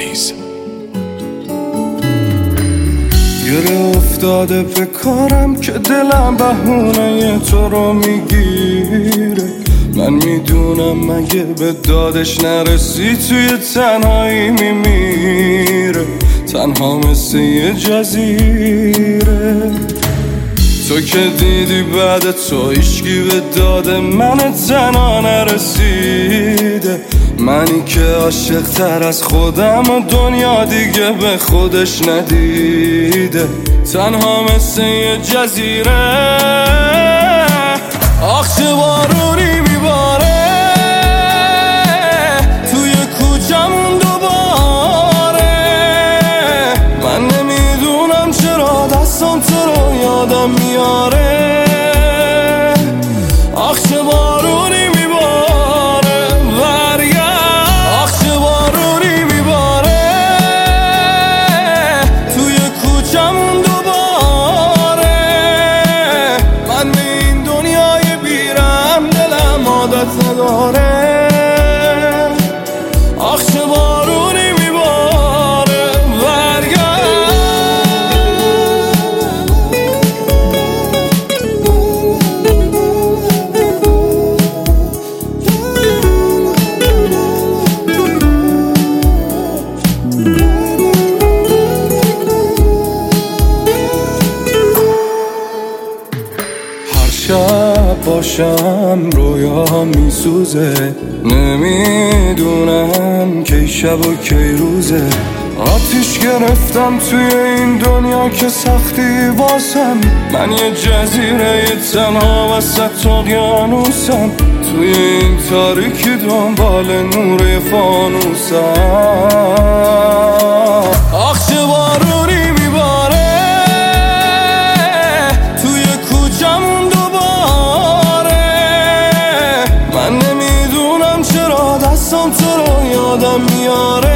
نیست. گره افتاده به کارم که دلم بهونه تو رو میگیره. من میدونم مگه به دادش نرسی توی تنهایی میمیره. تنها مثل یه جزیره. تو که دیدی بعد تو هیچکی به داد من تنها نرسیده. منی که عاشق تر از خودم و دنیا دیگه به خودش ندیده. تنها مثل یه جزیره. آخ چه بارونی میباره توی کوچمون دوباره. من نمیدونم چرا دستم تو رو یادم میاره. آخ چه بارونی میباره برگرد. آخ چه بارونی میباره توی کوچمون دوباره. من به این دنیای بیرم دلم عادت نداره. آخ چه بارونی میباره برگرد. شب باشم رویا میسوزه. نمیدونم کی شب و کی روزه. آتیش گرفتم توی این دنیا که سختی واسم. من یه جزیره تنها وسط اقیانوسم. توی این تاریکی دنبال نور فانوسم. آخ چه بارونی میباره توی کوچمون دوباره. من نمیدونم چرا دستم تو رو یادم میاره.